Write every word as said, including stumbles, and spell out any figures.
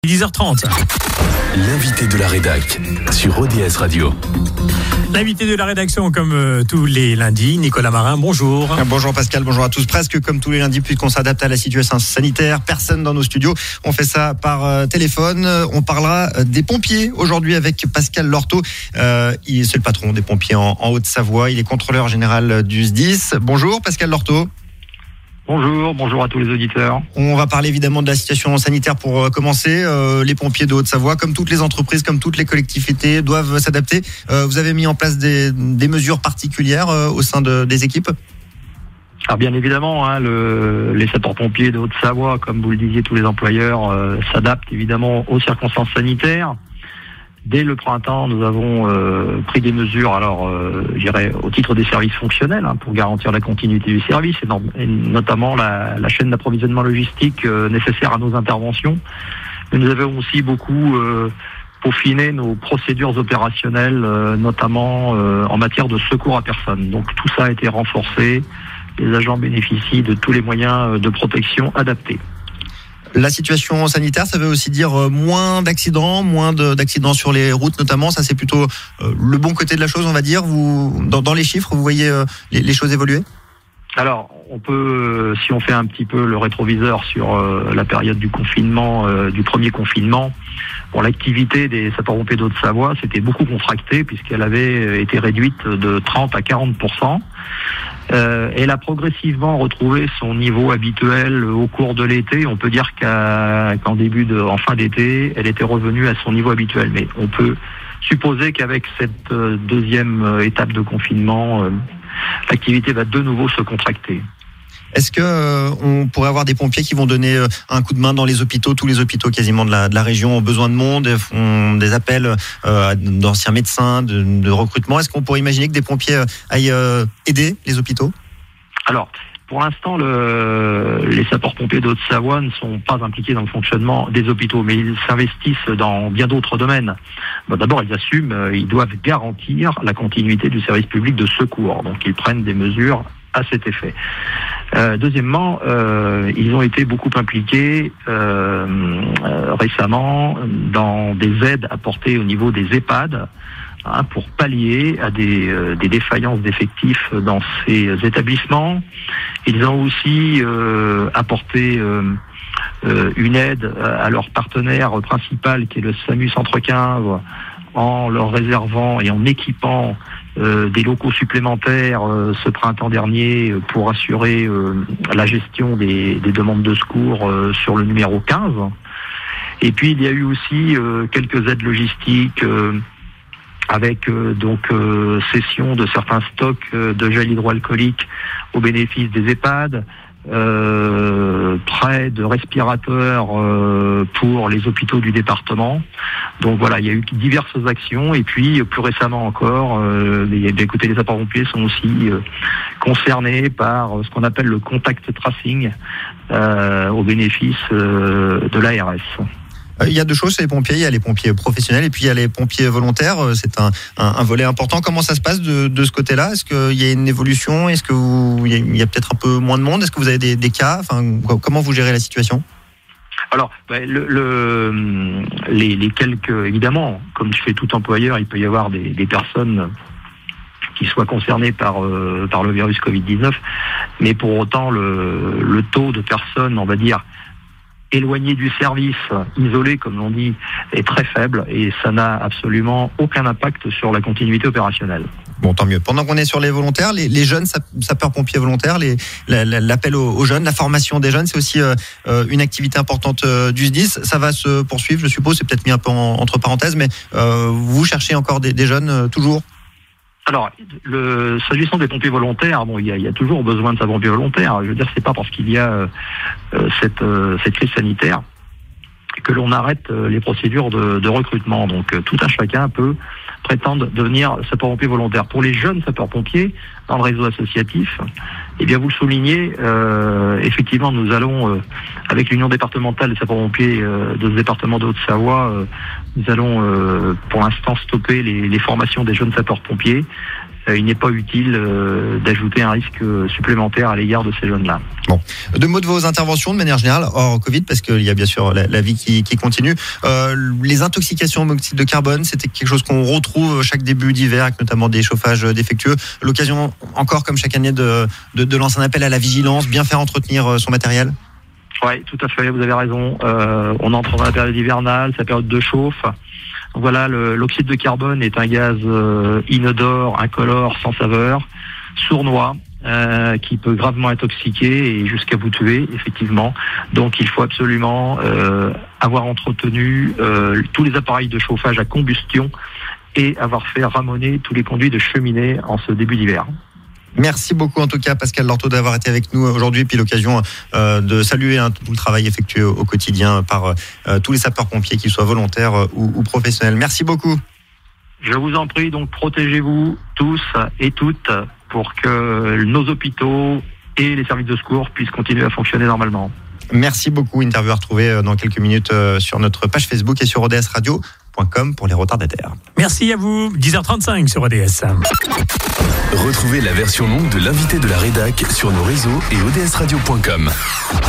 dix heures trente. L'invité de la rédac sur O D S Radio. L'invité de la rédaction, comme euh, tous les lundis, Nicolas Marin, bonjour. Bonjour Pascal, bonjour à tous. Presque comme tous les lundis, puisqu'on s'adapte à la situation sanitaire, personne dans nos studios. On fait ça par euh, téléphone. On parlera des pompiers aujourd'hui avec Pascal Lorto. Euh, il, c'est le patron des pompiers en, en Haute-Savoie. Il est contrôleur général du S D I S. Bonjour Pascal Lorto. Bonjour, bonjour à tous les auditeurs. On va parler évidemment de la situation sanitaire pour commencer. Euh, les pompiers de Haute-Savoie, comme toutes les entreprises, comme toutes les collectivités, doivent s'adapter. Euh, vous avez mis en place des, des mesures particulières euh, au sein de, des équipes ? Alors bien évidemment, hein, le, les sapeurs-pompiers de Haute-Savoie, comme vous le disiez, tous les employeurs euh, s'adaptent évidemment aux circonstances sanitaires. Dès le printemps, nous avons euh, pris des mesures, alors euh, je dirais au titre des services fonctionnels, hein, pour garantir la continuité du service, et, non, et notamment la, la chaîne d'approvisionnement logistique euh, nécessaire à nos interventions. Mais nous avons aussi beaucoup euh, peaufiné nos procédures opérationnelles, euh, notamment euh, en matière de secours à personne. Donc tout ça a été renforcé. Les agents bénéficient de tous les moyens de protection adaptés. La situation sanitaire, ça veut aussi dire moins d'accidents, moins de, d'accidents sur les routes notamment. Ça, c'est plutôt euh, le bon côté de la chose, on va dire. Vous, dans, dans les chiffres, vous voyez euh, les, les choses évoluer ? Alors, on peut, si on fait un petit peu le rétroviseur sur euh, la période du confinement, euh, du premier confinement, bon, l'activité des sapeurs-pompiers de Haute-Savoie s'était beaucoup contractée puisqu'elle avait été réduite de trente à quarante pour cent. Euh, elle a progressivement retrouvé son niveau habituel au cours de l'été. On peut dire qu'à, qu'en début de, en fin d'été, elle était revenue à son niveau habituel. Mais on peut supposer qu'avec cette euh, deuxième euh, étape de confinement, euh, l'activité va de nouveau se contracter. Est-ce que euh, on pourrait avoir des pompiers qui vont donner euh, un coup de main dans les hôpitaux? Tous les hôpitaux quasiment de la, de la région ont besoin de monde, font des appels euh, d'anciens médecins, de, de recrutement. Est-ce qu'on pourrait imaginer que des pompiers euh, aillent euh, aider les hôpitaux? Alors, pour l'instant, le, les sapeurs-pompiers de Haute-Savoie ne sont pas impliqués dans le fonctionnement des hôpitaux, mais ils s'investissent dans bien d'autres domaines. Bon, d'abord, ils assument, euh, ils doivent garantir la continuité du service public de secours. Donc, ils prennent des mesures à cet effet. Euh, deuxièmement, euh, ils ont été beaucoup impliqués euh, euh, récemment dans des aides apportées au niveau des EHPAD, hein, pour pallier à des, euh, des défaillances d'effectifs dans ces établissements. Ils ont aussi euh, apporté euh, euh, une aide à leur partenaire principal qui est le SAMU Centre quinze, en leur réservant et en équipant euh, des locaux supplémentaires euh, ce printemps dernier pour assurer euh, la gestion des, des demandes de secours euh, sur le numéro quinze. Et puis il y a eu aussi euh, quelques aides logistiques euh, avec euh, donc euh, cession de certains stocks euh, de gel hydroalcoolique au bénéfice des EHPAD, euh, prêt de respirateurs euh, pour les hôpitaux du département. Donc voilà, il y a eu diverses actions, et puis plus récemment encore, euh, les, les, les sapeurs-pompiers sont aussi euh, concernés par ce qu'on appelle le contact tracing euh, au bénéfice euh, de l'A R S. Il y a deux choses chez les pompiers, il y a les pompiers professionnels et puis il y a les pompiers volontaires. C'est un, un, un volet important. Comment ça se passe de, de ce côté-là? Est-ce qu'il y a une évolution? Est-ce que vous, il y a, il y a peut-être un peu moins de monde? Est-ce que vous avez des, des cas? Enfin, comment vous gérez la situation? Alors, le, le, les, les quelques, évidemment, comme je fais tout employeur, il peut y avoir des, des personnes qui soient concernées par, euh, par le virus covid dix-neuf, mais pour autant, le, le taux de personnes, on va dire, éloigné du service, isolé comme l'on dit, est très faible et ça n'a absolument aucun impact sur la continuité opérationnelle. Bon, tant mieux. Pendant qu'on est sur les volontaires, les, les jeunes sapeurs-pompiers volontaires, les, la, la, l'appel aux, aux jeunes, la formation des jeunes, c'est aussi euh, une activité importante euh, du S D I S. Ça va se poursuivre, je suppose, c'est peut-être mis un peu en, entre parenthèses, mais euh, vous cherchez encore des, des jeunes euh, toujours? Alors, le, s'agissant des pompiers volontaires, bon, il y a, il y a toujours besoin de sapeurs-pompiers volontaires. Je veux dire, c'est pas parce qu'il y a euh, cette, euh, cette crise sanitaire que l'on arrête euh, les procédures de, de recrutement. Donc, euh, tout un chacun peut prétendre devenir sapeur-pompier volontaire. Pour les jeunes sapeurs-pompiers dans le réseau associatif, eh bien, vous le soulignez, euh, effectivement, nous allons, euh, avec l'Union départementale des sapeurs-pompiers euh, de ce département de Haute-Savoie, euh, nous allons, euh, pour l'instant, stopper les, les formations des jeunes sapeurs-pompiers. euh, il n'est pas utile euh, d'ajouter un risque supplémentaire à l'égard de ces jeunes-là. Bon, deux mots de vos interventions de manière générale, hors Covid, parce qu'il y a bien sûr la, la vie qui, qui continue. Euh, les intoxications au monoxyde de carbone, c'était quelque chose qu'on retrouve chaque début d'hiver, avec notamment des chauffages défectueux. L'occasion, encore comme chaque année, de, de, de lancer un appel à la vigilance, bien faire entretenir son matériel. Oui, tout à fait, vous avez raison. Euh, on entre dans la période hivernale, sa période de chauffe. Donc voilà, le, l'oxyde de carbone est un gaz euh, inodore, incolore, sans saveur, sournois, euh, qui peut gravement intoxiquer et jusqu'à vous tuer, effectivement. Donc il faut absolument euh, avoir entretenu euh, tous les appareils de chauffage à combustion et avoir fait ramoner tous les conduits de cheminée en ce début d'hiver. Merci beaucoup en tout cas Pascal Lorto d'avoir été avec nous aujourd'hui, puis l'occasion euh, de saluer hein, tout le travail effectué au, au quotidien par euh, tous les sapeurs-pompiers, qu'ils soient volontaires euh, ou, ou professionnels. Merci beaucoup. Je vous en prie, donc protégez-vous tous et toutes pour que nos hôpitaux et les services de secours puissent continuer à fonctionner normalement. Merci beaucoup. Interview à retrouver dans quelques minutes sur notre page Facebook et sur O D S radio point com pour les retardataires. Merci à vous. dix heures trente-cinq sur O D S. Retrouvez la version longue de l'invité de la rédac sur nos réseaux et O D S radio point com.